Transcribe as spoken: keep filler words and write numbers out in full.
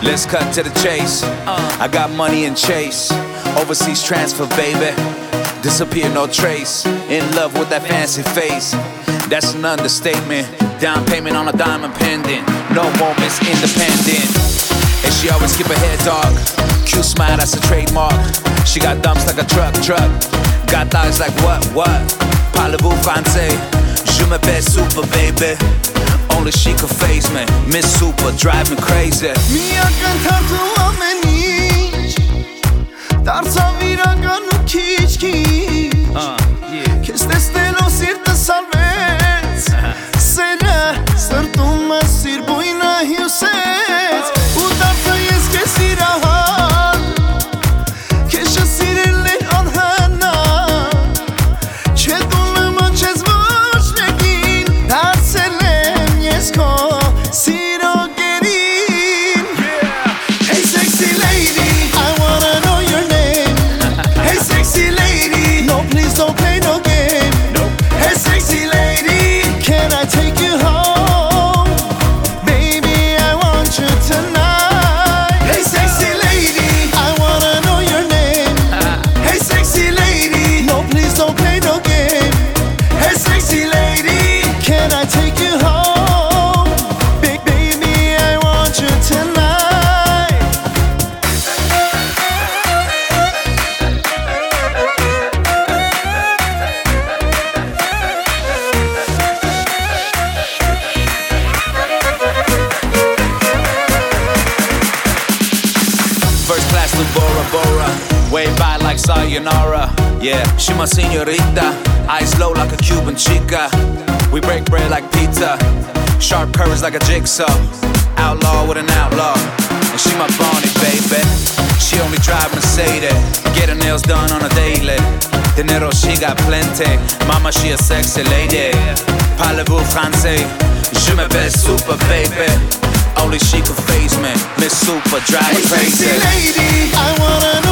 Let's cut to the chase. I got money in chase. Overseas transfer, baby. Disappear, no trace. In love with that fancy face. That's an understatement. Down payment on a diamond pendant. No moments independent. And she always keep her head dark. Cute smile, that's a trademark. She got dumps like a truck, truck. Got thighs like what, what? Parlez-vous français? Je m'appelle Super, baby. Only she could face me. Miss Super, drive me crazy. Միակ ընթարթում ամեն ինչ դարձավ իրական ու քիչ-քիչ Քեզ տեսնելով սիրտը սարվեց Սերը սրտումը սիրբույնը հյուսեց Ու դարձա ես քեզ սիրահար Քեզ չսիրելն է անհնար Չէ դու մոչես ոչ մեկին Դարձել եմ ես քո սիրո գերին Hey sexy lady, I wanna know your name Hey sexy lady, no please don't play no game Hey sexy lady, can I take you home? Baby, I want you tonight Hey sexy lady, I wanna know your name Hey sexy lady, no please don't play no game Hey sexy lady, can I take you home? Big baby, I want you tonight First class to Bora Bora. Wave by like sayonara. Yeah, she my señorita. Eyes low like a Cuban chica. We break bread like pizza. Sharp curves like a jigsaw. Outlaw with an outlaw. And she my Bonnie, baby. She only drive Mercedes. Get her nails done on a daily. Dinero, she got plenty. Mama, she a sexy lady. Parlez-vous français? Je m'appelle Super, baby. Only she could face me. Miss Super, drive me Hey crazy. sexy lady, I wanna